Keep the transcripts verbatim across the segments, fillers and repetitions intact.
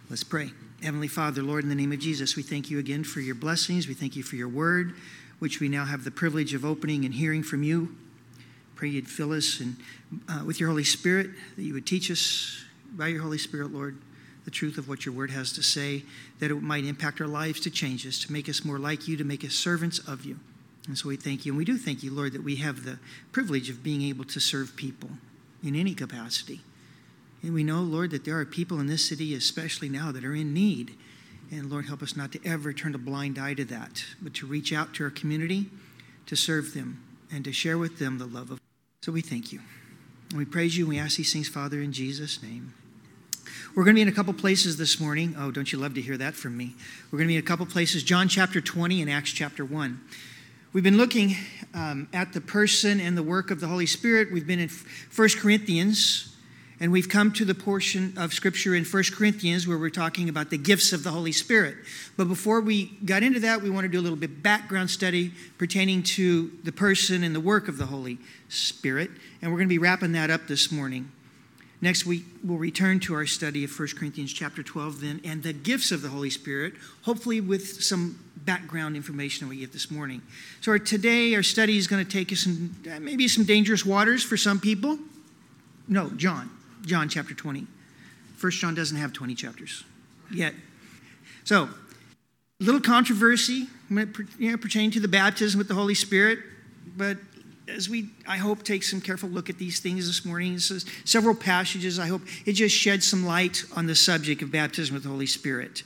Let's pray. Heavenly Father, Lord, in the name of Jesus, we thank you again for your blessings. We thank you for your word, which we now have the privilege of opening and hearing from you. Pray you'd fill us and, uh, with your Holy Spirit, that you would teach us by your Holy Spirit, Lord, the truth of what your word has to say, that it might impact our lives, to change us, to make us more like you, to make us servants of you. And so we thank you. And we do thank you, Lord, that we have the privilege of being able to serve people in any capacity. And we know, Lord, that there are people in this city, especially now, that are in need. And Lord, help us not to ever turn a blind eye to that, but to reach out to our community, to serve them, and to share with them the love of God. So we thank you. And we praise you, and we ask these things, Father, in Jesus' name. We're going to be in a couple places this morning. Oh, don't you love to hear that from me? We're going to be in a couple places, John chapter twenty and Acts chapter one. We've been looking um, at the person and the work of the Holy Spirit. We've been in First Corinthians, and we've come to the portion of Scripture in First Corinthians where we're talking about the gifts of the Holy Spirit. But before we got into that, we want to do a little bit background study pertaining to the person and the work of the Holy Spirit. And we're going to be wrapping that up this morning. Next week, we'll return to our study of First Corinthians chapter twelve then, and the gifts of the Holy Spirit, hopefully with some background information that we get this morning. So our, today, our study is going to take us in uh, maybe some dangerous waters for some people. No, John. John chapter twenty. First John doesn't have twenty chapters yet. So, a little controversy you know, pertaining to the baptism with the Holy Spirit, but as we, I hope, take some careful look at these things this morning, this is several passages, I hope it just sheds some light on the subject of baptism with the Holy Spirit.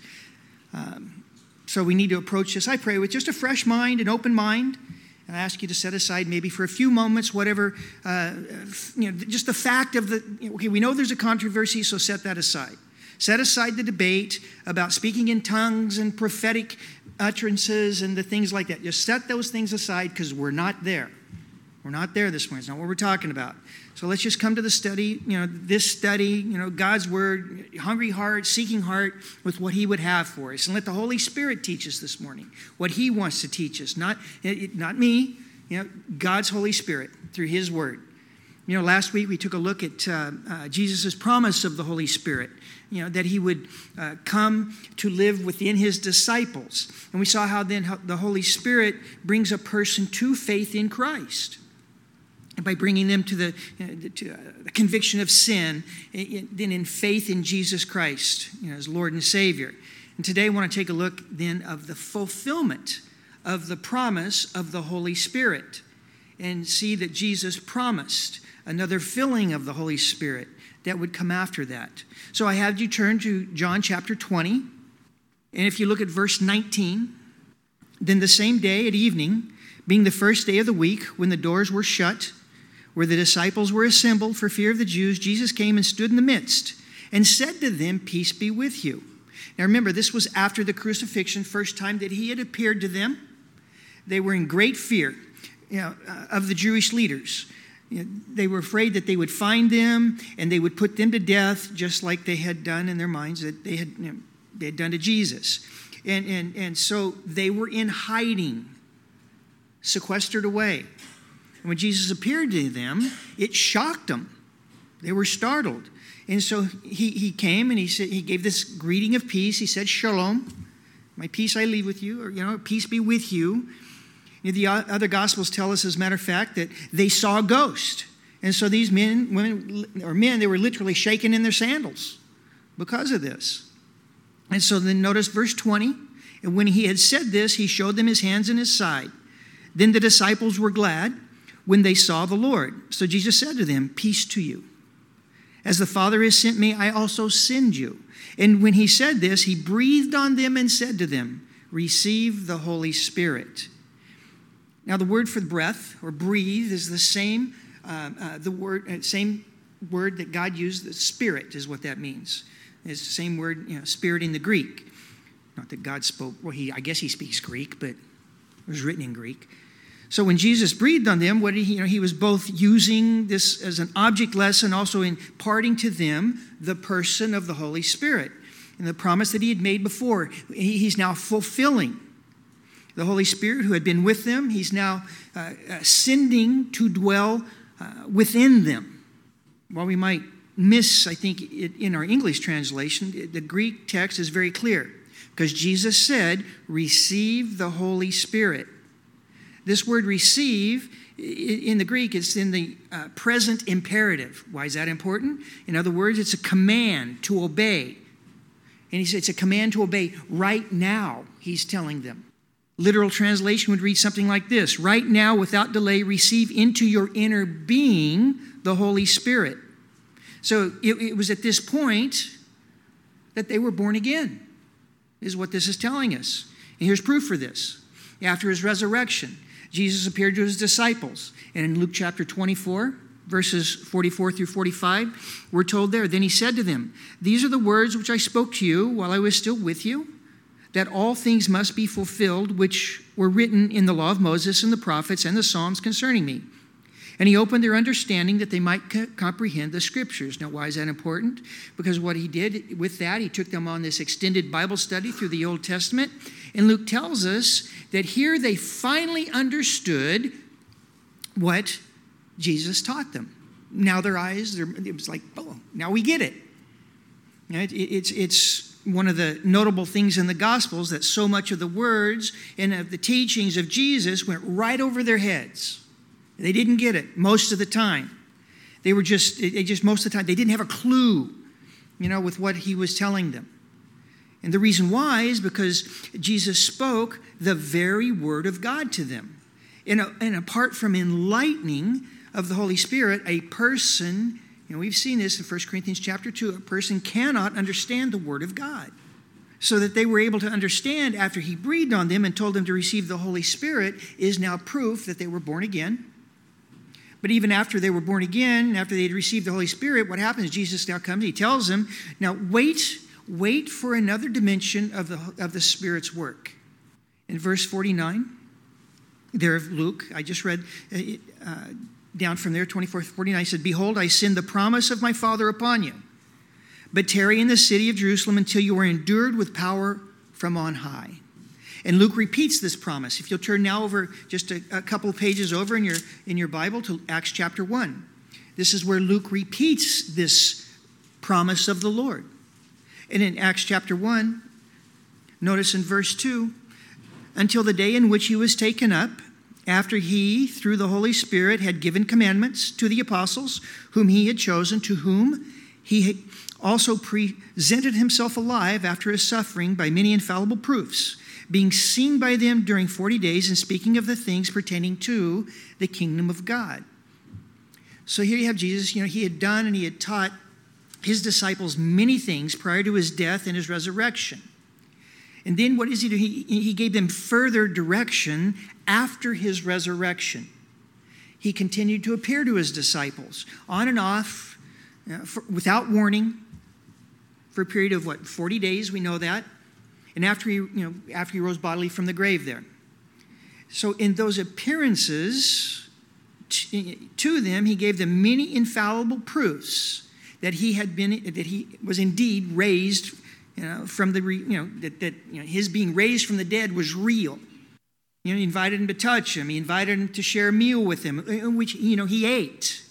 Um, so we need to approach this, I pray, with just a fresh mind, an open mind. And I ask you to set aside maybe for a few moments whatever, uh, you know, just the fact of the, you know, okay, we know there's a controversy, so set that aside. Set aside the debate about speaking in tongues and prophetic utterances and the things like that. Just set those things aside because we're not there. We're not there this morning. It's not what we're talking about. So let's just come to the study, you know, this study, you know, God's word, hungry heart, seeking heart with what he would have for us. And let the Holy Spirit teach us this morning what he wants to teach us. Not, not me, you know, God's Holy Spirit through his word. You know, last week we took a look at uh, uh, Jesus' promise of the Holy Spirit, you know, that he would uh, come to live within his disciples. And we saw how then how the Holy Spirit brings a person to faith in Christ. And by bringing them to the, you know, to, uh, the conviction of sin, in, then in faith in Jesus Christ, you know, as Lord and Savior. And today I want to take a look then of the fulfillment of the promise of the Holy Spirit, and see that Jesus promised another filling of the Holy Spirit that would come after that. So I have you turn to John chapter twenty, and if you look at verse nineteen, then the same day at evening, being the first day of the week, when the doors were shut, where the disciples were assembled for fear of the Jews, Jesus came and stood in the midst and said to them, "Peace be with you." Now remember, this was after the crucifixion, first time that he had appeared to them. They were in great fear, you know, uh, of the Jewish leaders. You know, they were afraid that they would find them and they would put them to death, just like they had done in their minds that they had, you know, they had done to Jesus. And, and, and so they were in hiding, sequestered away. And when Jesus appeared to them, it shocked them. They were startled. And so he, he came and he said, he gave this greeting of peace. He said, "Shalom, my peace I leave with you," or, you know, peace be with you. You know, the other Gospels tell us, as a matter of fact, that they saw a ghost. And so these men, women, or men, they were literally shaking in their sandals because of this. And so then notice verse twenty. "And when he had said this, he showed them his hands and his side. Then the disciples were glad when they saw the Lord. So Jesus said to them, 'Peace to you. As the Father has sent me, I also send you.' And when he said this, he breathed on them and said to them, 'Receive the Holy Spirit.'" Now the word for breath or breathe is the same uh, uh, the word uh, same word that God used. The spirit is what that means. It's the same word, you know, spirit in the Greek. Not that God spoke. Well, he I guess he speaks Greek, but it was written in Greek. So when Jesus breathed on them, what did he, you know, he was both using this as an object lesson, also imparting to them the person of the Holy Spirit and the promise that he had made before. He, he's now fulfilling. The Holy Spirit who had been with them, he's now uh, uh, sending to dwell uh, within them. Well, we might miss, I think, in our English translation. The Greek text is very clear because Jesus said, receive the Holy Spirit. This word receive, in the Greek, it's in the uh, present imperative. Why is that important? In other words, it's a command to obey. And he said it's a command to obey right now, he's telling them. Literal translation would read something like this: right now, without delay, receive into your inner being the Holy Spirit. So it, it was at this point that they were born again, is what this is telling us. And here's proof for this. After his resurrection, Jesus appeared to his disciples. And in Luke chapter twenty-four, verses forty-four through forty-five, we're told there, then he said to them, these are the words which I spoke to you while I was still with you, that all things must be fulfilled which were written in the law of Moses and the prophets and the Psalms concerning me. And he opened their understanding that they might co- comprehend the scriptures. Now, why is that important? Because what he did with that, he took them on this extended Bible study through the Old Testament. And Luke tells us that here they finally understood what Jesus taught them. Now their eyes, it was like, oh, now we get it. It's, it's one of the notable things in the Gospels that so much of the words and of the teachings of Jesus went right over their heads. They didn't get it most of the time. They were just, they just most of the time, they didn't have a clue, you know, with what he was telling them. And the reason why is because Jesus spoke the very word of God to them. And, and apart from enlightening of the Holy Spirit, a person, you know, we've seen this in First Corinthians chapter two, a person cannot understand the word of God. So that they were able to understand after he breathed on them and told them to receive the Holy Spirit is now proof that they were born again. But even after they were born again, after they had received the Holy Spirit, what happens? Jesus now comes, he tells them, now wait, wait for another dimension of the, of the Spirit's work. In verse forty-nine, there of Luke, I just read uh, down from there, twenty-four, forty-nine, said, behold, I send the promise of my Father upon you, but tarry in the city of Jerusalem until you are endued with power from on high. And Luke repeats this promise. If you'll turn now over just a, a couple of pages over in your, in your Bible to Acts chapter one. This is where Luke repeats this promise of the Lord. And in Acts chapter one, notice in verse two, until the day in which he was taken up, after he, through the Holy Spirit, had given commandments to the apostles whom he had chosen, to whom he had also presented himself alive after his suffering by many infallible proofs, being seen by them during forty days and speaking of the things pertaining to the kingdom of God. So here you have Jesus, you know, he had done and he had taught his disciples many things prior to his death and his resurrection. And then what does he do? He, he gave them further direction after his resurrection. He continued to appear to his disciples on and off, you know, for, without warning, for a period of what, forty days, we know that. And after he, you know, after he rose bodily from the grave there. So in those appearances t- to them, he gave them many infallible proofs that he had been, that he was indeed raised, you know, from the, you know, that, that you know, his being raised from the dead was real. You know, he invited him to touch him. He invited him to share a meal with him, which, you know, he ate.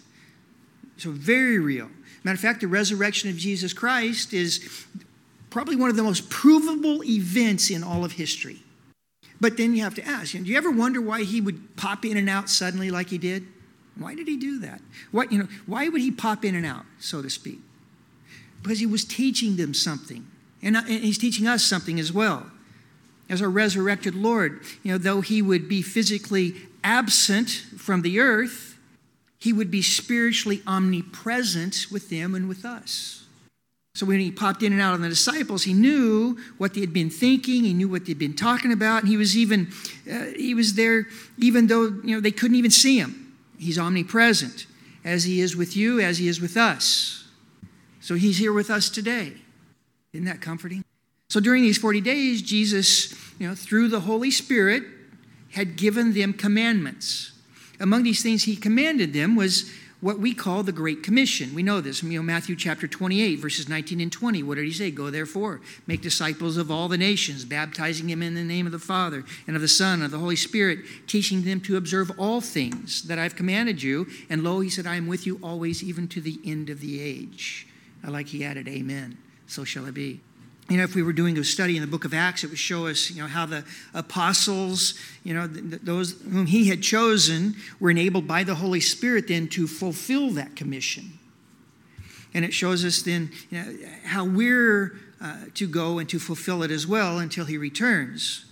So very real. Matter of fact, the resurrection of Jesus Christ is probably one of the most provable events in all of history. But then you have to ask, you know, do you ever wonder why he would pop in and out suddenly like he did? Why did he do that? What, you know, why would he pop in and out, so to speak? Because he was teaching them something. And, and he's teaching us something as well. As our resurrected Lord, you know, though he would be physically absent from the earth, he would be spiritually omnipresent with them and with us. So when he popped in and out on the disciples, he knew what they had been thinking. He knew what they'd been talking about. And he was even, uh, he was there even though, you know, they couldn't even see him. He's omnipresent, as he is with you, as he is with us. So he's here with us today. Isn't that comforting? So during these forty days, Jesus, you know, through the Holy Spirit, had given them commandments. Among these things he commanded them was, what we call the Great Commission. We know this. You know, Matthew chapter twenty-eight, verses nineteen and twenty. What did he say? Go therefore, make disciples of all the nations, baptizing them in the name of the Father and of the Son and of the Holy Spirit, teaching them to observe all things that I've commanded you. And lo, he said, I am with you always, even to the end of the age. I like he added, amen. So shall it be. You know, if we were doing a study in the book of Acts, it would show us, you know, how the apostles, you know, th- those whom he had chosen were enabled by the Holy Spirit then to fulfill that commission. And it shows us then, you know, how we're uh, to go and to fulfill it as well until he returns.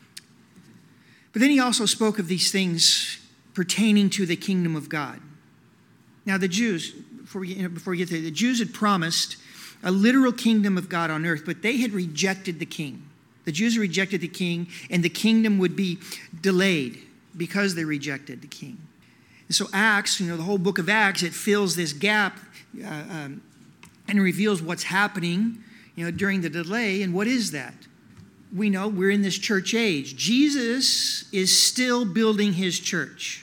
But then he also spoke of these things pertaining to the kingdom of God. Now the Jews, before we, you know, before we get there, the Jews had promised a literal kingdom of God on earth, but they had rejected the king. The Jews rejected the king, and the kingdom would be delayed because they rejected the king. And so Acts, you know, the whole book of Acts, it fills this gap uh, um, and reveals what's happening, you know, during the delay. And what is that? We know we're in this church age. Jesus is still building his church.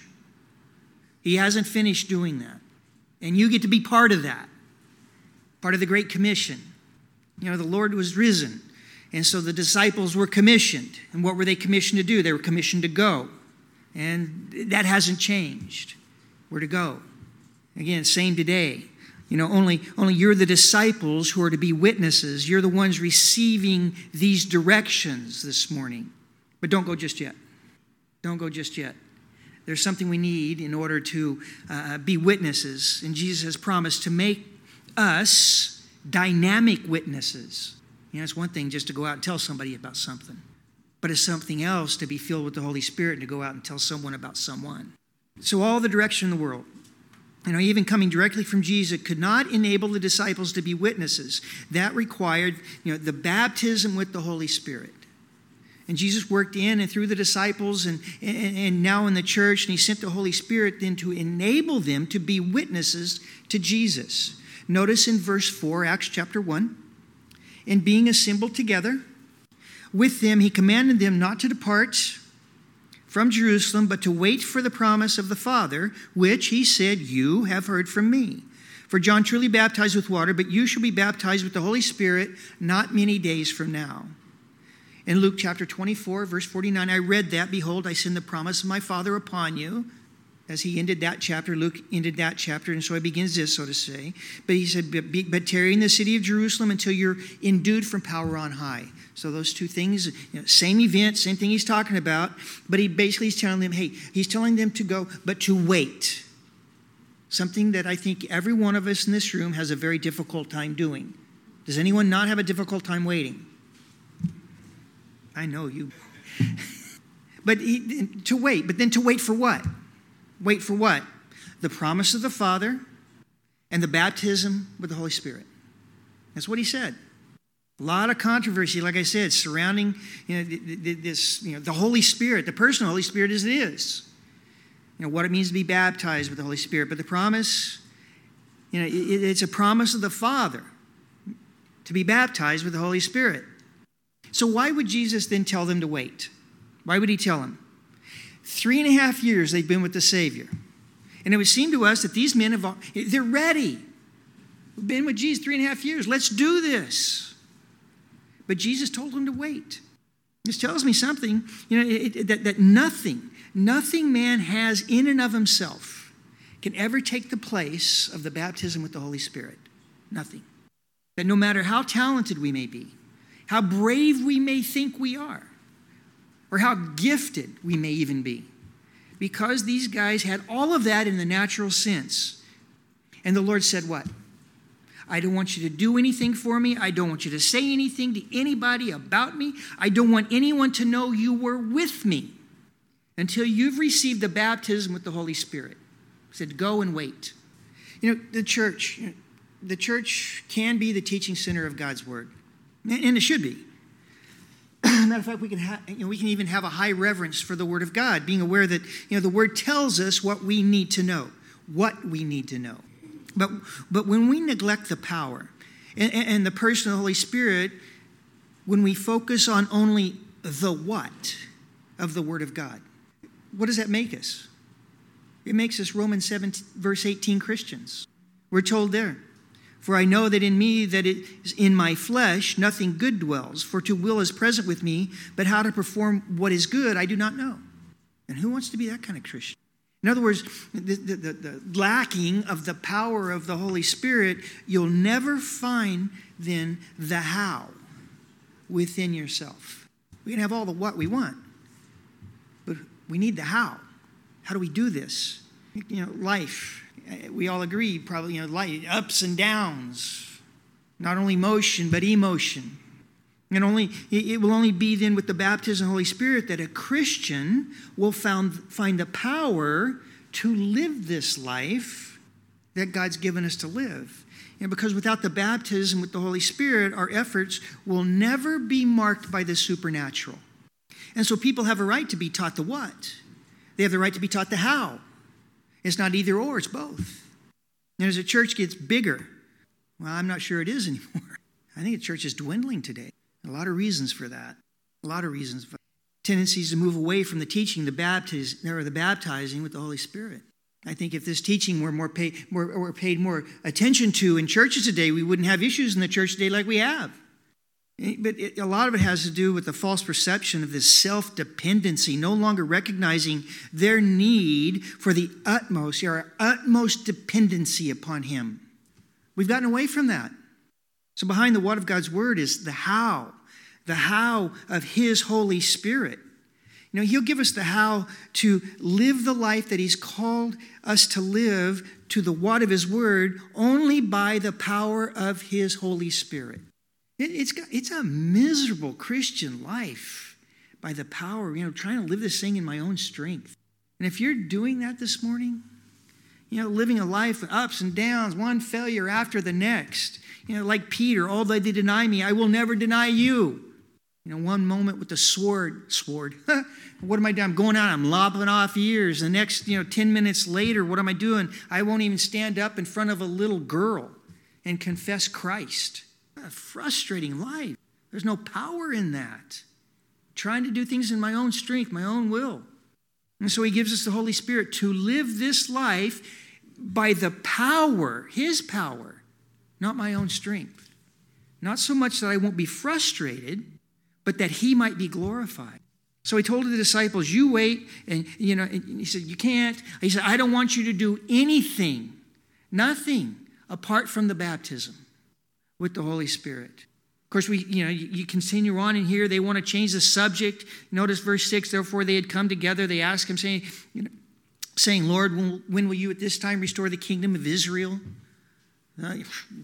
He hasn't finished doing that. And you get to be part of that. Part of the Great Commission. You know, the Lord was risen. And so the disciples were commissioned. And what were they commissioned to do? They were commissioned to go. And that hasn't changed. We're to go. Again, same today. You know, only, only you're the disciples who are to be witnesses. You're the ones receiving these directions this morning. But don't go just yet. Don't go just yet. There's something we need in order to uh, be witnesses. And Jesus has promised to make us dynamic witnesses. You know, it's one thing just to go out and tell somebody about something, but it's something else to be filled with the Holy Spirit and to go out and tell someone about someone. So all the direction in the world, you know, even coming directly from Jesus, could not enable the disciples to be witnesses. That required, you know, the baptism with the Holy Spirit. And Jesus worked in and through the disciples and, and, and now in the church, and he sent the Holy Spirit then to enable them to be witnesses to Jesus. Notice in verse four, Acts chapter one, and being assembled together with them, he commanded them not to depart from Jerusalem, but to wait for the promise of the Father, which he said, you have heard from me. For John truly baptized with water, but you shall be baptized with the Holy Spirit not many days from now. In Luke chapter twenty-four, verse forty-nine, I read that, behold, I send the promise of my Father upon you. As he ended that chapter, Luke ended that chapter, and so he begins this, so to say. But he said, but, but tarry in the city of Jerusalem until you're endued from power on high. So those two things, you know, same event, same thing he's talking about, but he basically is telling them, hey, he's telling them to go, but to wait. Something that I think every one of us in this room has a very difficult time doing. Does anyone not have a difficult time waiting? I know you. But he, to wait, but then to wait for what? Wait for what? The promise of the Father and the baptism with the Holy Spirit. That's what he said. A lot of controversy, like I said, surrounding, you know, this, you know, the Holy Spirit, the person of the Holy Spirit as it is. You know, what it means to be baptized with the Holy Spirit. But the promise, you know, it, it's a promise of the Father to be baptized with the Holy Spirit. So why would Jesus then tell them to wait? Why would he tell them? Three and a half years they've been with the Savior. And it would seem to us that these men, have, they're ready. We've been with Jesus three and a half years. Let's do this. But Jesus told them to wait. This tells me something, you know, it, it, that, that nothing, nothing man has in and of himself can ever take the place of the baptism with the Holy Spirit. Nothing. That no matter how talented we may be, how brave we may think we are, or how gifted we may even be, because these guys had all of that in the natural sense. And the Lord said what? I don't want you to do anything for me. I don't want you to say anything to anybody about me. I don't want anyone to know you were with me until you've received the baptism with the Holy Spirit. He said, go and wait. You know, the church, the church can be the teaching center of God's word. And it should be. Matter of fact, we can ha- you know, we can even have a high reverence for the Word of God, being aware that, you know, the Word tells us what we need to know, what we need to know. But but when we neglect the power and, and the person of the Holy Spirit, when we focus on only the what of the Word of God, what does that make us? It makes us Romans seven, verse eighteen Christians. We're told there, for I know that in me, that it is in my flesh, nothing good dwells. For to will is present with me, but how to perform what is good, I do not know. And who wants to be that kind of Christian? In other words, the, the, the, the lacking of the power of the Holy Spirit, you'll never find then the how within yourself. We can have all the what we want, but we need the how. How do we do this? You know, life. We all agree, probably, you know, life, ups and downs. Not only motion, but emotion. And only it will only be then with the baptism of the Holy Spirit that a Christian will found, find the power to live this life that God's given us to live. And because without the baptism with the Holy Spirit, our efforts will never be marked by the supernatural. And so people have a right to be taught the what. They have the right to be taught the how. It's not either or, it's both. And as a church gets bigger, well, I'm not sure it is anymore. I think the church is dwindling today. A lot of reasons for that. A lot of reasons for tendencies to move away from the teaching, the baptism, or the baptizing with the Holy Spirit. I think if this teaching were more paid, more, were paid more attention to in churches today, we wouldn't have issues in the church today like we have. But it, a lot of it has to do with the false perception of this self-dependency, no longer recognizing their need for the utmost, our utmost dependency upon Him. We've gotten away from that. So behind the what of God's Word is the how, the how of His Holy Spirit. You know, He'll give us the how to live the life that He's called us to live to the what of His Word only by the power of His Holy Spirit. It, it's, it's a miserable Christian life by the power, you know, trying to live this thing in my own strength. And if you're doing that this morning, you know, living a life of ups and downs, one failure after the next, you know, like Peter, although they deny me, I will never deny you. You know, one moment with the sword, sword, what am I doing? I'm going out, I'm lopping off ears. The next, you know, ten minutes later, what am I doing? I won't even stand up in front of a little girl and confess Christ. A frustrating life. There's no power in that. Trying to do things in my own strength, my own will. And so He gives us the Holy Spirit to live this life by the power, His power, not my own strength. Not so much that I won't be frustrated, but that He might be glorified. So He told the disciples, you wait, and you know, and He said, you can't. He said, I don't want you to do anything, nothing apart from the baptism with the Holy Spirit. Of course, we, you know, you, you continue on in here. They want to change the subject. Notice verse six, therefore they had come together. They asked Him, saying, you know, saying, Lord, when, when will you at this time restore the kingdom of Israel? Uh,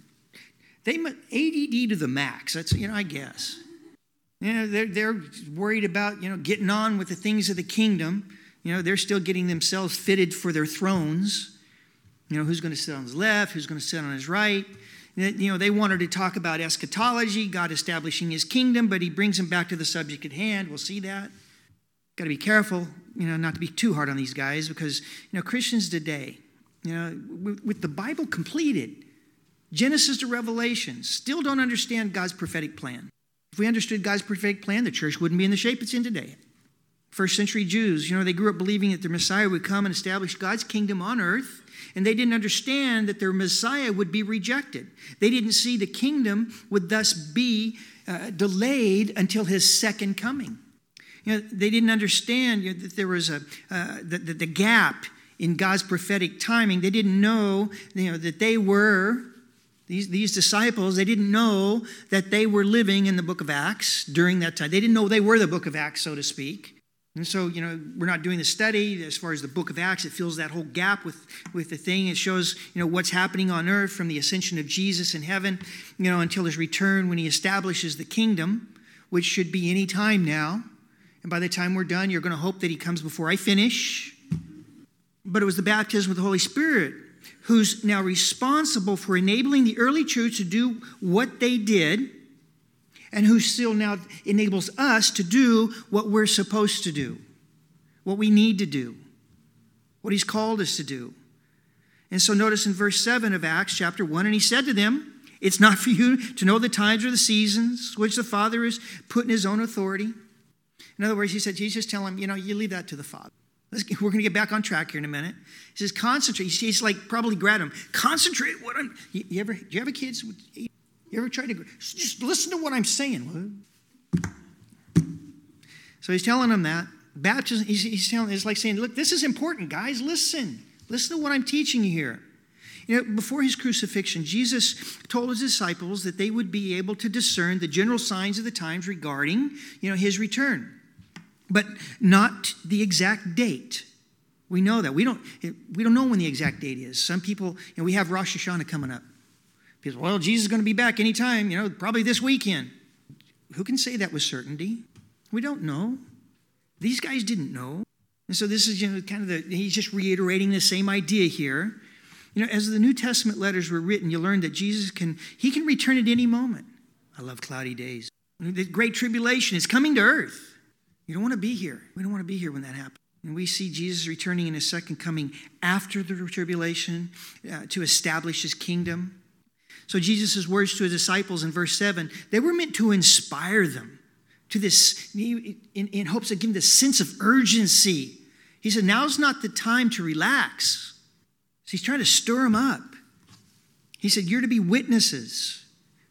they A D D to the max. That's, you know, I guess. You know, they're, they're worried about, you know, getting on with the things of the kingdom. You know, they're still getting themselves fitted for their thrones. You know, who's going to sit on his left? Who's going to sit on his right? You know, they wanted to talk about eschatology, God establishing His kingdom, but He brings them back to the subject at hand. We'll see that. Got to be careful, you know, not to be too hard on these guys because, you know, Christians today, you know, with, with the Bible completed, Genesis to Revelation, still don't understand God's prophetic plan. If we understood God's prophetic plan, the church wouldn't be in the shape it's in today. First century Jews, you know, they grew up believing that their Messiah would come and establish God's kingdom on earth, and they didn't understand that their Messiah would be rejected. They didn't see the kingdom would thus be uh, delayed until His second coming. You know, they didn't understand, you know, that there was a uh, the, the, the gap in God's prophetic timing. They didn't know, you know, that they were these these disciples. They didn't know that they were living in the book of Acts during that time. They didn't know they were the book of Acts, so to speak. And so, you know, we're not doing the study as far as the book of Acts. It fills that whole gap with, with the thing. It shows, you know, what's happening on earth from the ascension of Jesus in heaven, you know, until His return when He establishes the kingdom, which should be any time now. And by the time we're done, you're going to hope that He comes before I finish. But it was the baptism with the Holy Spirit who's now responsible for enabling the early church to do what they did, and who still now enables us to do what we're supposed to do, what we need to do, what He's called us to do. And so notice in verse seven of Acts chapter one, and He said to them, it's not for you to know the times or the seasons which the Father has put in His own authority. In other words, He said, Jesus, tell Him, you know, you leave that to the Father. Let's get, we're going to get back on track here in a minute. He says, concentrate. He's like, probably grab him. Concentrate what I'm, you, you ever, do you have a kids? You ever try to, just listen to what I'm saying. So he's telling them that. Baptism, he's, he's telling, it's like saying, look, this is important, guys. Listen. Listen to what I'm teaching you here. You know, before his crucifixion, Jesus told his disciples that they would be able to discern the general signs of the times regarding, you know, his return, but not the exact date. We know that. We don't, we don't know when the exact date is. Some people, you know, we have Rosh Hashanah coming up. People, well, Jesus is going to be back anytime, you know, probably this weekend. Who can say that with certainty? We don't know. These guys didn't know. And so this is, you know, kind of the, he's just reiterating the same idea here. You know, as the New Testament letters were written, you learn that Jesus can, he can return at any moment. I love cloudy days. The great tribulation is coming to earth. You don't want to be here. We don't want to be here when that happens. And we see Jesus returning in his second coming after the tribulation uh, to establish his kingdom. So Jesus' words to his disciples in verse seven, they were meant to inspire them to this, in, in hopes of giving this sense of urgency. He said, now's not the time to relax. So he's trying to stir them up. He said, you're to be witnesses.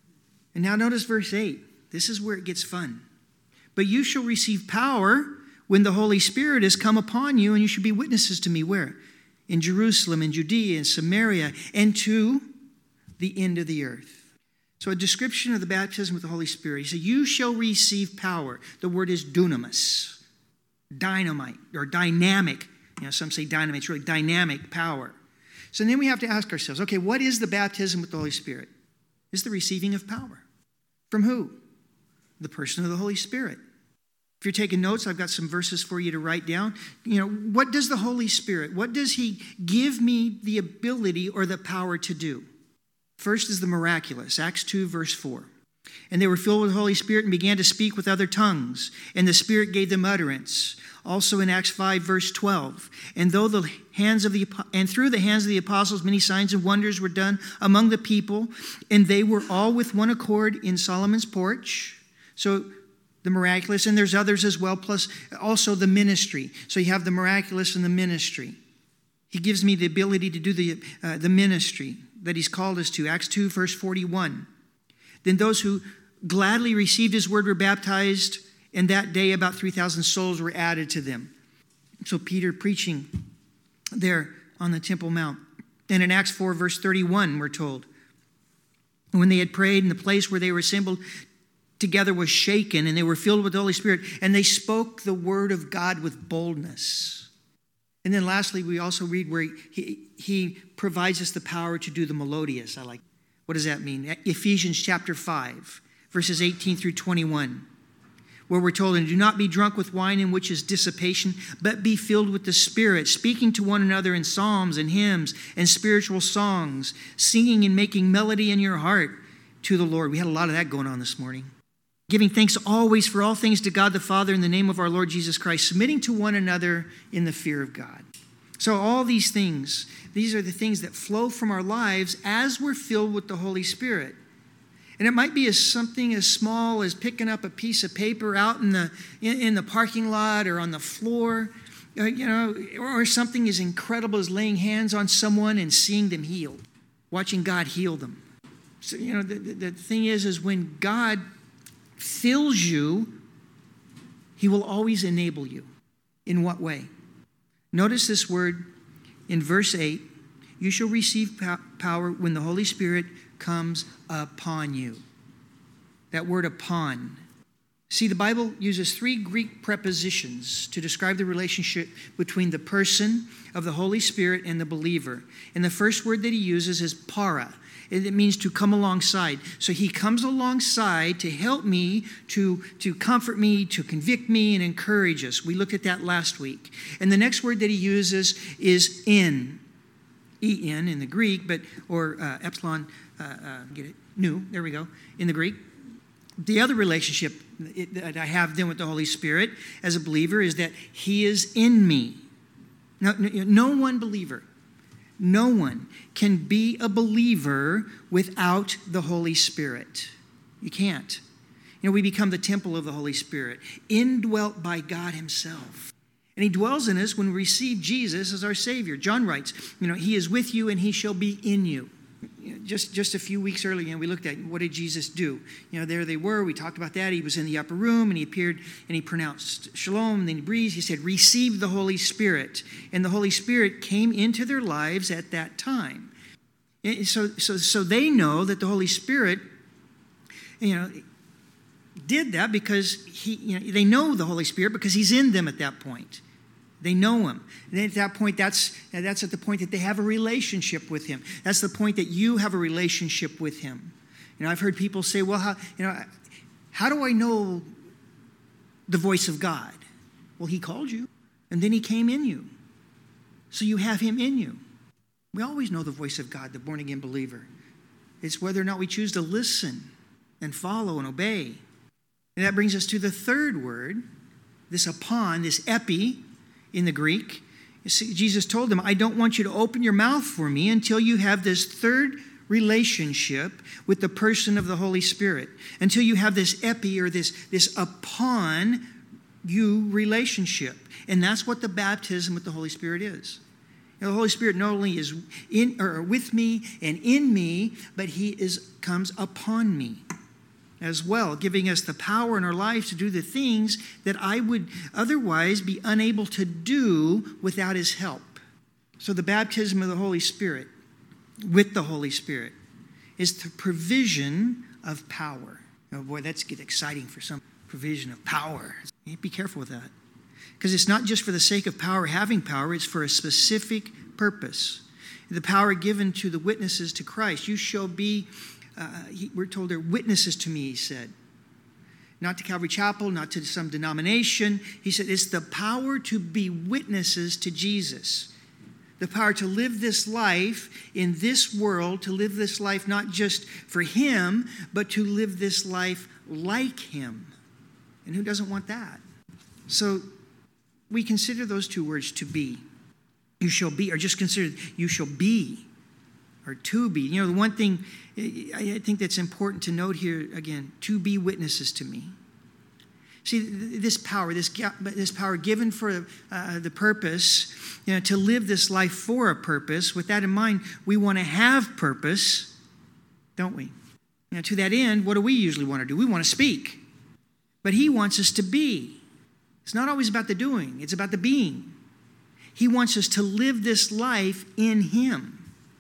And now notice verse eight. This is where it gets fun. But you shall receive power when the Holy Spirit has come upon you, and you shall be witnesses to me. Where? In Jerusalem, in Judea, in Samaria, and to the end of the earth. So a description of the baptism with the Holy Spirit. He said, you shall receive power. The word is dunamis, dynamite, or dynamic. You know, some say dynamite. It's really dynamic power. So then we have to ask ourselves, okay, what is the baptism with the Holy Spirit? It's the receiving of power. From who? The person of the Holy Spirit. If you're taking notes, I've got some verses for you to write down. You know, what does the Holy Spirit, what does he give me the ability or the power to do? First is the miraculous, Acts two, verse four. And they were filled with the Holy Spirit and began to speak with other tongues, and the Spirit gave them utterance. Also in Acts five, verse twelve. And though the hands of the and through the hands of the apostles many signs and wonders were done among the people, and they were all with one accord in Solomon's porch. So the miraculous, and there's others as well, plus also the ministry. So you have the miraculous and the ministry. He gives me the ability to do the uh, the ministry that he's called us to. Acts two, verse forty-one. Then those who gladly received his word were baptized, and that day about three thousand souls were added to them. So Peter preaching there on the Temple Mount. And in Acts four, verse thirty-one, we're told, when they had prayed, and the place where they were assembled together was shaken, and they were filled with the Holy Spirit, and they spoke the word of God with boldness. And then lastly, we also read where he, he provides us the power to do the melodious. I like, what does that mean? Ephesians chapter five, verses eighteen through twenty-one, where we're told, and do not be drunk with wine in which is dissipation, but be filled with the Spirit, speaking to one another in psalms and hymns and spiritual songs, singing and making melody in your heart to the Lord. We had a lot of that going on this morning. Giving thanks always for all things to God the Father in the name of our Lord Jesus Christ, submitting to one another in the fear of God. So all these things, these are the things that flow from our lives as we're filled with the Holy Spirit. And it might be as something as small as picking up a piece of paper out in the in, in the parking lot or on the floor, uh, you know, or something as incredible as laying hands on someone and seeing them healed, watching God heal them. So, you know, the, the, the thing is, is when God fills you, he will always enable you. In what way? Notice this word in verse eight. You shall receive power when the Holy Spirit comes upon you. That word upon. See, the Bible uses three Greek prepositions to describe the relationship between the person of the Holy Spirit and the believer. And the first word that he uses is para. It means to come alongside. So he comes alongside to help me, to, to comfort me, to convict me, and encourage us. We looked at that last week. And the next word that he uses is in. E N in the Greek, but or uh, epsilon, uh, uh, get it? Nu, there we go, in the Greek. The other relationship that I have then with the Holy Spirit as a believer is that he is in me. No, no one believer, no one can be a believer without the Holy Spirit. You can't. You know, we become the temple of the Holy Spirit, indwelt by God himself. And he dwells in us when we receive Jesus as our Savior. John writes, you know, he is with you and he shall be in you. You know, just, just a few weeks earlier, you know, we looked at what did Jesus do. You know, there they were. We talked about that. He was in the upper room and he appeared and he pronounced shalom. And then he breathed. He said, receive the Holy Spirit. And the Holy Spirit came into their lives at that time. And so, so, so they know that the Holy Spirit, you know, did that because he, you know, they know the Holy Spirit because he's in them at that point. They know him. And at that point, that's, that's at the point that they have a relationship with him. That's the point that you have a relationship with him. You know, I've heard people say, well, how, you know, how do I know the voice of God? Well, he called you, and then he came in you. So you have him in you. We always know the voice of God, the born-again believer. It's whether or not we choose to listen and follow and obey. And that brings us to the third word, this upon, this epi, in the Greek. See, Jesus told them, I don't want you to open your mouth for me until you have this third relationship with the person of the Holy Spirit. Until you have this epi or this, this upon you relationship. And that's what the baptism with the Holy Spirit is. You know, the Holy Spirit not only is in or with me and in me, but he is comes upon me as well, giving us the power in our lives to do the things that I would otherwise be unable to do without his help. So the baptism of the Holy Spirit, with the Holy Spirit, is the provision of power. Oh boy, that's get exciting for some provision of power. Be careful with that. Because it's not just for the sake of power, having power, it's for a specific purpose. The power given to the witnesses to Christ. You shall be Uh, he, we're told they're witnesses to me, he said. Not to Calvary Chapel, not to some denomination. He said it's the power to be witnesses to Jesus. The power to live this life in this world, to live this life not just for him, but to live this life like him. And who doesn't want that? So we consider those two words, to be. You shall be, or just consider you shall be. Or to be. You know, the one thing I think that's important to note here, again, to be witnesses to me. See, this power, this, this power given for uh, the purpose, you know, to live this life for a purpose. With that in mind, we want to have purpose, don't we? You know, to that end, what do we usually want to do? We want to speak. But he wants us to be. It's not always about the doing. It's about the being. He wants us to live this life in him.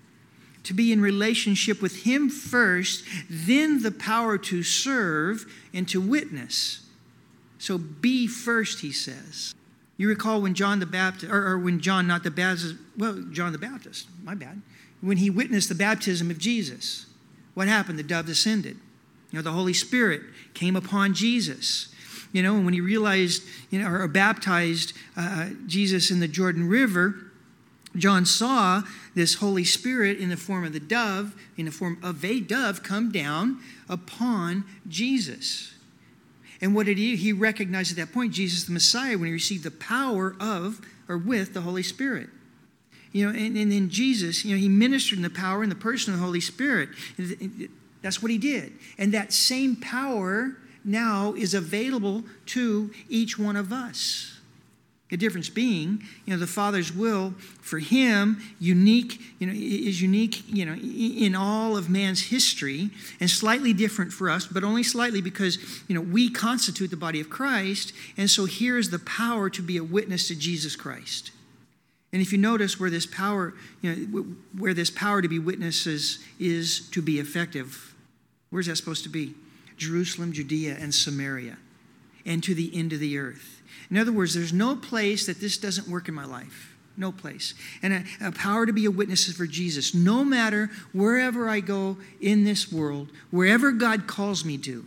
To be in relationship with him first, then the power to serve and to witness. So be first, he says. You recall when John the Baptist, or, or when John, not the Baptist, well, John the Baptist, my bad, when he witnessed the baptism of Jesus, what happened? The dove descended. You know, the Holy Spirit came upon Jesus. You know, and when he realized, you know, or baptized uh, Jesus in the Jordan River, John saw this Holy Spirit in the form of the dove, in the form of a dove, come down upon Jesus. And what did he? He recognized at that point Jesus the Messiah when he received the power of or with the Holy Spirit. You know, and, and then Jesus, you know, he ministered in the power and the person of the Holy Spirit. That's what he did. And that same power now is available to each one of us. The difference being, you know, the Father's will for him, unique, you know, is unique, you know, in all of man's history, and slightly different for us, but only slightly because, you know, we constitute the body of Christ, and so here is the power to be a witness to Jesus Christ. And if you notice where this power, you know, where this power to be witnesses is to be effective, where's that supposed to be? Jerusalem, Judea, and Samaria, and to the end of the earth. In other words, there's no place that this doesn't work in my life. No place. And a, a power to be a witness for Jesus, no matter wherever I go in this world, wherever God calls me to,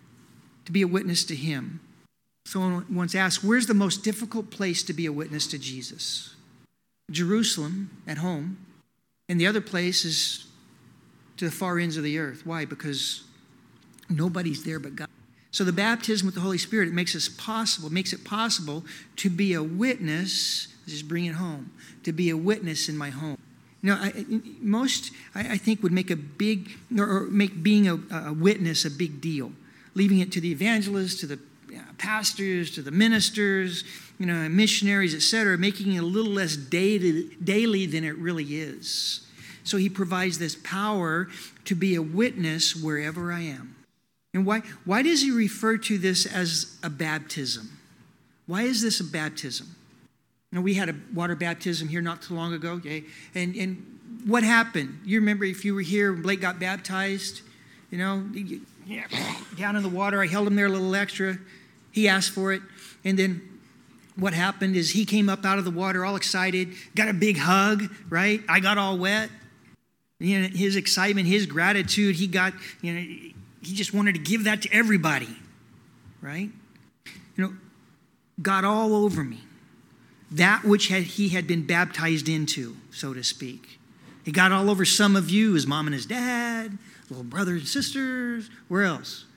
to be a witness to him. Someone once asked, where's the most difficult place to be a witness to Jesus? Jerusalem, at home. And the other place is to the far ends of the earth. Why? Because nobody's there but God. So the baptism with the Holy Spirit, it makes us possible, makes it possible to be a witness. Just bring it home. To be a witness in my home. You know, I, most I, I think would make a big, or make being a, a witness a big deal. Leaving it to the evangelist, to the pastors to the ministers, you know, missionaries, et cetera, making it a little less daily, daily than it really is. So he provides this power to be a witness wherever I am. And why, why does he refer to this as a baptism? Why is this a baptism? You know, we had a water baptism here not too long ago, okay? And, and what happened? You remember if you were here when Blake got baptized, you know, yeah, down in the water, I held him there a little extra. He asked for it. And then what happened is he came up out of the water all excited, got a big hug, right? I got all wet. You know, his excitement, his gratitude, he got, you know, he just wanted to give that to everybody, right? You know, got all over me. That which had, he had been baptized into, so to speak. He got all over some of you, his mom and his dad, little brothers and sisters, where else?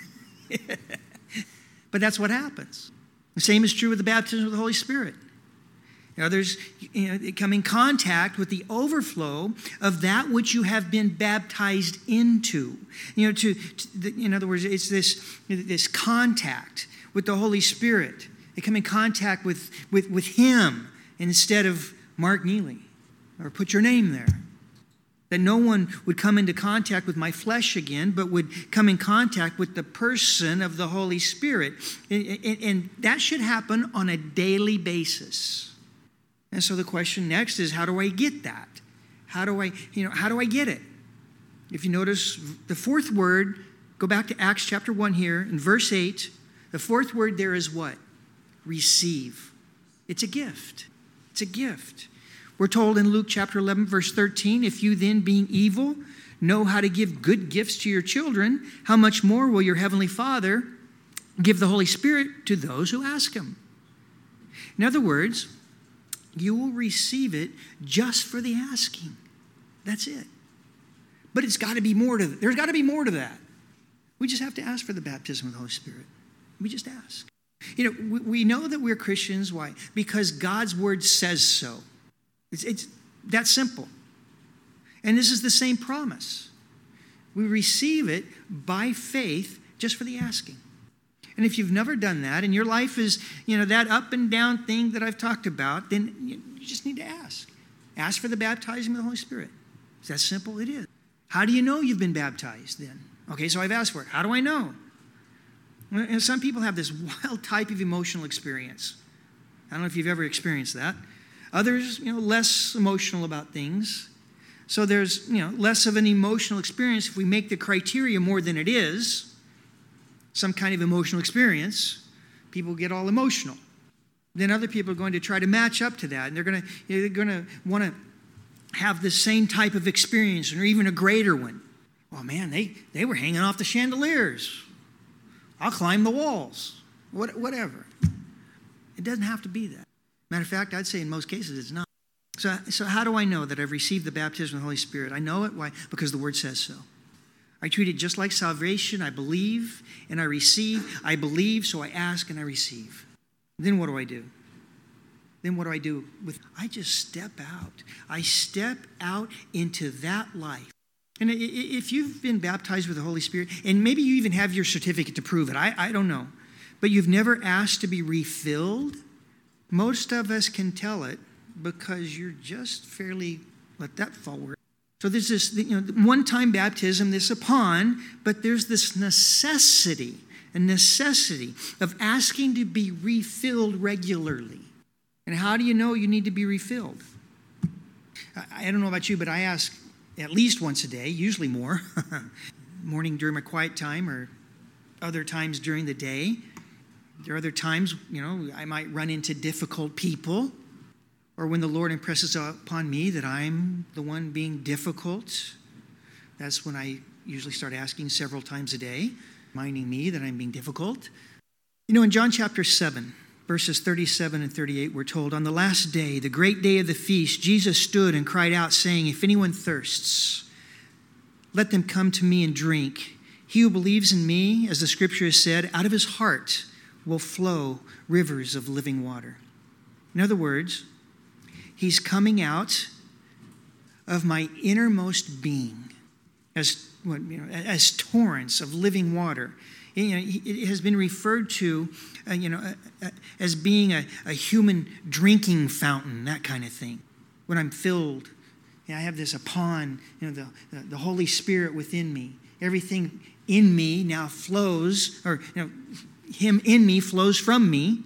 But that's what happens. The same is true with the baptism of the Holy Spirit. You know, there's, you know, they come in contact with the overflow of that which you have been baptized into. You know, to, to in other words, it's this, this contact with the Holy Spirit. They come in contact with, with, with Him instead of Mark Neely, or put your name there. That no one would come into contact with my flesh again, but would come in contact with the person of the Holy Spirit. And, and, and that should happen on a daily basis. And so the question next is, how do I get that? How do I, you know, how do I get it? If you notice the fourth word, go back to Acts chapter one here, in verse eight, the fourth word there is what? Receive. It's a gift. It's a gift. We're told in Luke chapter eleven, verse thirteen, if you then, being evil, know how to give good gifts to your children, how much more will your heavenly Father give the Holy Spirit to those who ask Him? In other words, you will receive it just for the asking. That's it. But it's got to be more to that. There's got to be more to that. We just have to ask for the baptism of the Holy Spirit. We just ask. You know, we, we know that we're Christians. Why? Because God's word says so. It's, it's that simple. And this is the same promise. We receive it by faith just for the asking. And if you've never done that and your life is, you know, that up and down thing that I've talked about, then you, you just need to ask. Ask for the baptizing of the Holy Spirit. Is that simple? It is. How do you know you've been baptized then? Okay, so I've asked for it. How do I know? Well, some people have this wild type of emotional experience. I don't know if you've ever experienced that. Others, you know, less emotional about things. So there's, you know, less of an emotional experience if we make the criteria more than it is. Some kind of emotional experience, people get all emotional. Then other people are going to try to match up to that, and they're going to, you know, they're going to want to have the same type of experience, or even a greater one. Oh man, they, they were hanging off the chandeliers. I'll climb the walls. What, whatever. It doesn't have to be that. Matter of fact, I'd say in most cases it's not. So, so how do I know that I've received the baptism of the Holy Spirit? I know it. Why? Because the Word says so. I treat it just like salvation. I believe and I receive. I believe, so I ask and I receive. Then what do I do? Then what do I do with? I just step out. I step out into that life. And if you've been baptized with the Holy Spirit, and maybe you even have your certificate to prove it, I, I don't know, but you've never asked to be refilled, most of us can tell it because you're just fairly, let that forward. So there's this, you know, one-time baptism, this upon, but there's this necessity, a necessity of asking to be refilled regularly. And how do you know you need to be refilled? I, I don't know about you, but I ask at least once a day, usually more, morning during my quiet time or other times during the day. There are other times, you know, I might run into difficult people, or when the Lord impresses upon me that I'm the one being difficult. That's when I usually start asking several times a day, reminding me that I'm being difficult. You know, in John chapter seven, verses thirty-seven and thirty-eight, we're told, on the last day, the great day of the feast, Jesus stood and cried out, saying, if anyone thirsts, let them come to me and drink. He who believes in me, as the scripture has said, out of his heart will flow rivers of living water. In other words, he's coming out of my innermost being as, you know, as torrents of living water. You know, it has been referred to, uh, you know, uh, uh, as being a, a human drinking fountain, that kind of thing. When I'm filled, you know, I have this upon, you know, the, the the Holy Spirit within me. Everything in me now flows, or you know, Him in me flows from me.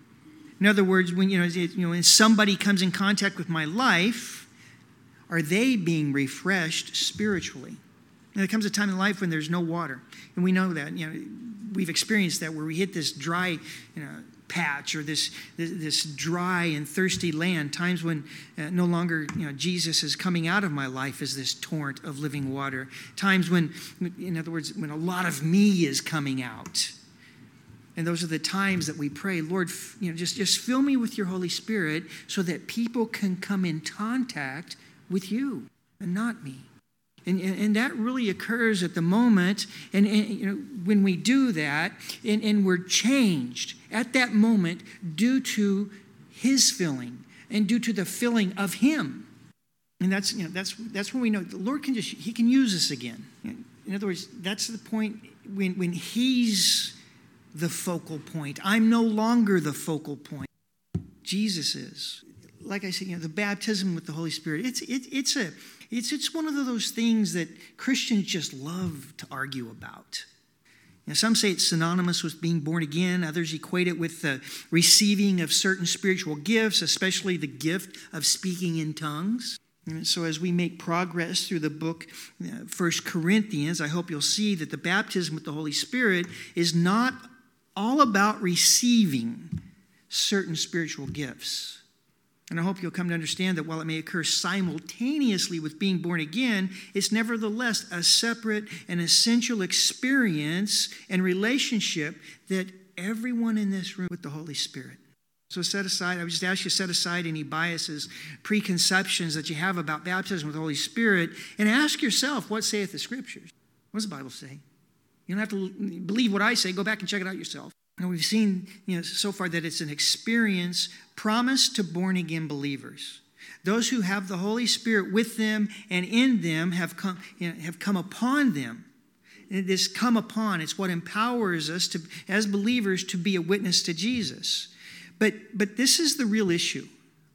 In other words, when you know, it, you know, when somebody comes in contact with my life, are they being refreshed spiritually? And there comes a time in life when there's no water, and we know that. You know, we've experienced that where we hit this dry, you know, patch or this this, this dry and thirsty land. Times when uh, no longer, you know, Jesus is coming out of my life as this torrent of living water. Times when, in other words, when a lot of me is coming out. And those are the times that we pray, Lord, you know, just just fill me with your Holy Spirit so that people can come in contact with you and not me. And, and, and that really occurs at the moment, and, and you know, when we do that, and, and we're changed at that moment due to His filling and due to the filling of Him. And that's you know that's that's when we know the Lord can just He can use us again. In other words, that's the point when when He's the focal point. I'm no longer the focal point. Jesus is. Like I said, you know, the baptism with the Holy Spirit. It's it, it's a It's it's one of those things that Christians just love to argue about. You know, some say it's synonymous with being born again. Others equate it with the receiving of certain spiritual gifts, especially the gift of speaking in tongues. And so as we make progress through the book, uh, First Corinthians, I hope you'll see that the baptism with the Holy Spirit is not all about receiving certain spiritual gifts. And I hope you'll come to understand that while it may occur simultaneously with being born again, it's nevertheless a separate and essential experience and relationship that everyone in this room with the Holy Spirit. So set aside, I would just ask you to set aside any biases, preconceptions that you have about baptism with the Holy Spirit, and ask yourself, what saith the Scriptures? What does the Bible say? You don't have to believe what I say. Go back and check it out yourself. And we've seen, you know, so far that it's an experience promised to born-again believers. Those who have the Holy Spirit with them and in them have come, you know, have come upon them. And this come upon, it's what empowers us to, as believers, to be a witness to Jesus. But, but this is the real issue.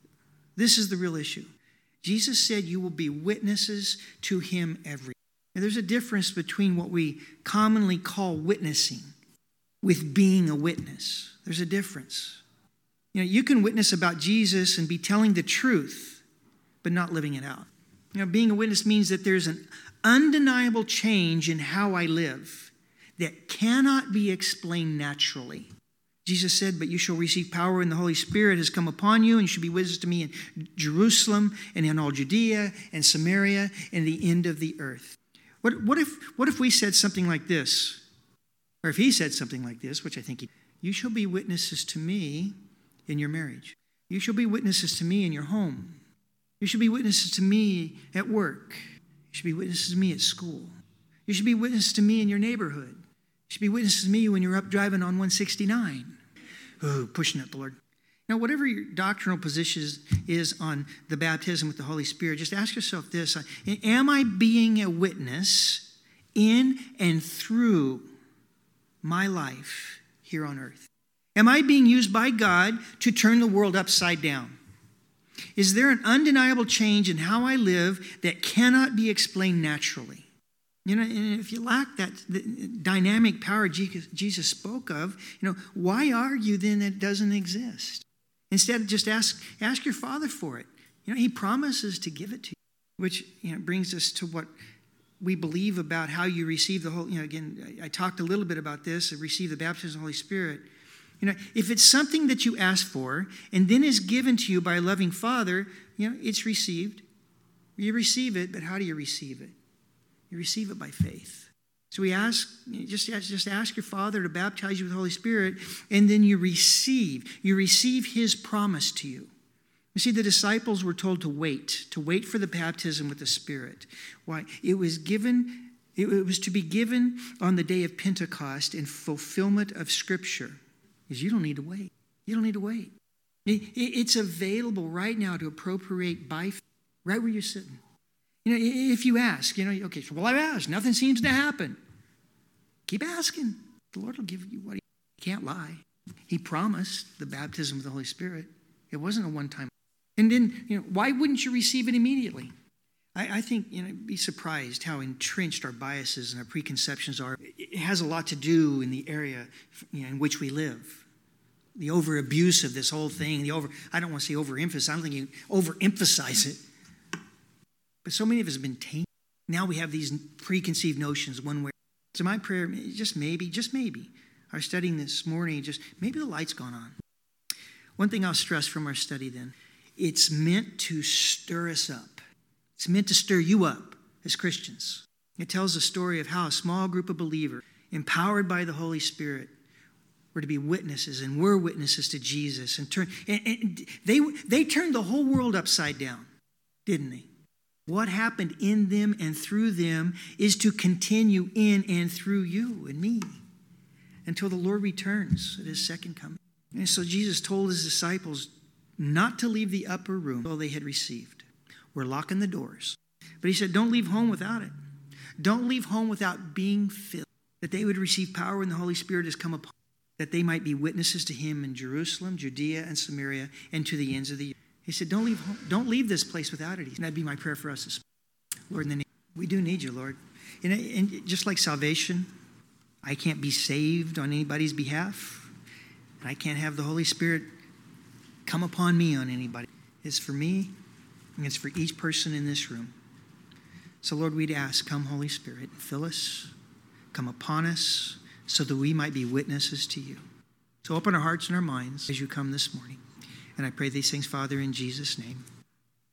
This is the real issue. Jesus said you will be witnesses to Him everywhere. And there's a difference between what we commonly call witnessing with being a witness. There's a difference. You know, you can witness about Jesus and be telling the truth, but not living it out. You know, being a witness means that there's an undeniable change in how I live that cannot be explained naturally. Jesus said, but you shall receive power when the Holy Spirit has come upon you, and you shall be witnesses to me in Jerusalem and in all Judea and Samaria and the end of the earth. What, what if, what if we said something like this? Or if he said something like this, which I think he, you shall be witnesses to me in your marriage. You shall be witnesses to me in your home. You should be witnesses to me at work. You should be witnesses to me at school. You should be witnesses to me in your neighborhood. You should be witnesses to me when you're up driving on one sixty-nine. Oh, pushing it, Lord. Now, whatever your doctrinal position is on the baptism with the Holy Spirit, just ask yourself this. Am I being a witness in and through my life here on earth? Am I being used by God to turn the world upside down? Is there an undeniable change in how I live that cannot be explained naturally? You know, and if you lack that dynamic power Jesus spoke of, you know, why argue then that it doesn't exist? Instead, just ask ask your Father for it. You know, He promises to give it to you, which, you know, brings us to what we believe about how you receive the Holy. You know, again, I talked a little bit about this. Receive the baptism of the Holy Spirit. You know, if it's something that you ask for and then is given to you by a loving Father, you know, it's received. You receive it, but how do you receive it? You receive it by faith. So we ask, just, just ask your Father to baptize you with the Holy Spirit, and then you receive. You receive His promise to you. You see, the disciples were told to wait, to wait for the baptism with the Spirit. Why? It was given, it was to be given on the day of Pentecost in fulfillment of Scripture. Because you don't need to wait. You don't need to wait. It's available right now to appropriate by faith, right where you're sitting. You know, if you ask, you know, okay, so well, I've asked, nothing seems to happen. Keep asking. The Lord will give you what he can't lie. He promised the baptism of the Holy Spirit. It wasn't a one-time. And then, you know, why wouldn't you receive it immediately? I, I think, you know, be surprised how entrenched our biases and our preconceptions are. It has a lot to do in the area, you know, in which we live. The over-abuse of this whole thing, the over, I don't want to say overemphasize, I don't think you overemphasize it. But so many of us have been tainted. Now we have these preconceived notions one way. So my prayer, just maybe, just maybe, our studying this morning, just maybe the light's gone on. One thing I'll stress from our study then, it's meant to stir us up. It's meant to stir you up as Christians. It tells the story of how a small group of believers, empowered by the Holy Spirit, were to be witnesses, and were witnesses to Jesus. And, turn, and, and they, they turned the whole world upside down, didn't they? What happened in them and through them is to continue in and through you and me until the Lord returns at his second coming. And so Jesus told his disciples not to leave the upper room until they had received. We're locking the doors. But he said, don't leave home without it. Don't leave home without being filled. That they would receive power when the Holy Spirit has come upon them, that they might be witnesses to him in Jerusalem, Judea, and Samaria, and to the ends of the earth. He said, don't leave home, don't leave this place without it. And that'd be my prayer for us this morning. Lord, in the name, we do need you, Lord. And, and just like salvation, I can't be saved on anybody's behalf. And I can't have the Holy Spirit come upon me on anybody. It's for me, and it's for each person in this room. So, Lord, we'd ask, come, Holy Spirit, fill us, come upon us, so that we might be witnesses to you. So open our hearts and our minds as you come this morning. And I pray these things, Father, in Jesus' name.